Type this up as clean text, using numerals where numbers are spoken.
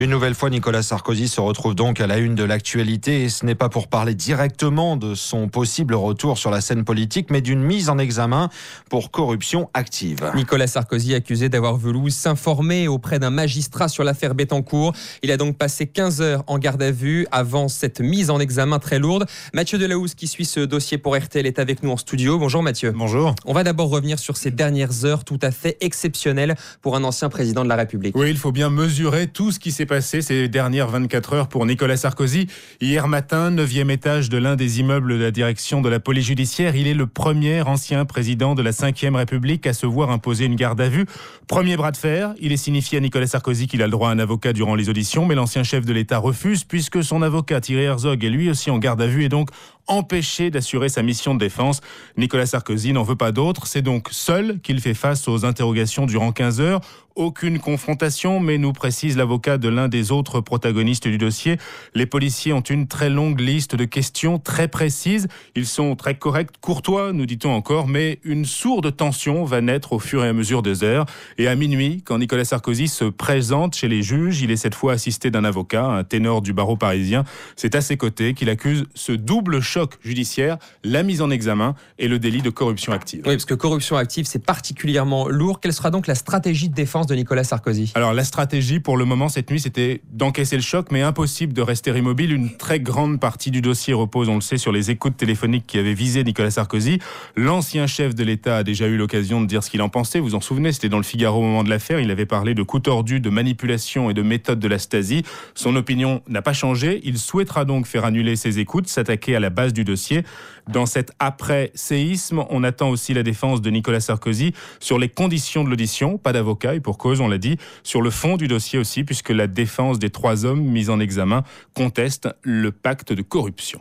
Une nouvelle fois, Nicolas Sarkozy se retrouve donc à la une de l'actualité et ce n'est pas pour parler directement de son possible retour sur la scène politique, mais d'une mise en examen pour corruption active. Nicolas Sarkozy accusé d'avoir voulu s'informer auprès d'un magistrat sur l'affaire Bettencourt. Il a donc passé 15 heures en garde à vue avant cette mise en examen très lourde. Mathieu Delahousse qui suit ce dossier pour RTL est avec nous en studio. Bonjour Mathieu. Bonjour. On va d'abord revenir sur ces dernières heures tout à fait exceptionnelles pour un ancien président de la République. Oui, il faut bien mesurer tout ce qui s'est passé ces dernières 24 heures pour Nicolas Sarkozy. Hier matin, 9e étage de l'un des immeubles de la direction de la police judiciaire. Il est le premier ancien président de la 5e République à se voir imposer une garde à vue. Premier bras de fer, il est signifié à Nicolas Sarkozy qu'il a le droit à un avocat durant les auditions, mais l'ancien chef de l'État refuse puisque son avocat Thierry Herzog est lui aussi en garde à vue et donc empêché d'assurer sa mission de défense. Nicolas Sarkozy n'en veut pas d'autre. C'est donc seul qu'il fait face aux interrogations durant 15 heures. Aucune confrontation, mais nous précise l'avocat de l'un des autres protagonistes du dossier. Les policiers ont une très longue liste de questions très précises. Ils sont très corrects, courtois, nous dit-on encore, mais une sourde tension va naître au fur et à mesure des heures. Et à minuit, quand Nicolas Sarkozy se présente chez les juges, il est cette fois assisté d'un avocat, un ténor du barreau parisien. C'est à ses côtés qu'il accuse ce double choc judiciaire, la mise en examen et le délit de corruption active. Oui, parce que corruption active, c'est particulièrement lourd. Quelle sera donc la stratégie de défense de Nicolas Sarkozy? Alors la stratégie pour le moment cette nuit c'était d'encaisser le choc, mais impossible de rester immobile. Une très grande partie du dossier repose, on le sait, sur les écoutes téléphoniques qui avaient visé Nicolas Sarkozy. L'ancien chef de l'État a déjà eu l'occasion de dire ce qu'il en pensait. Vous en souvenez, c'était dans le Figaro au moment de l'affaire. Il avait parlé de coups tordus, de manipulation et de méthode de la Stasi. Son opinion n'a pas changé. Il souhaitera donc faire annuler ses écoutes, s'attaquer à la base du dossier. Dans cet après-séisme, on attend aussi la défense de Nicolas Sarkozy sur les conditions de l'audition, pas d'avocat et pour cause, on l'a dit, sur le fond du dossier aussi, puisque la défense des 3 hommes mis en examen conteste le pacte de corruption.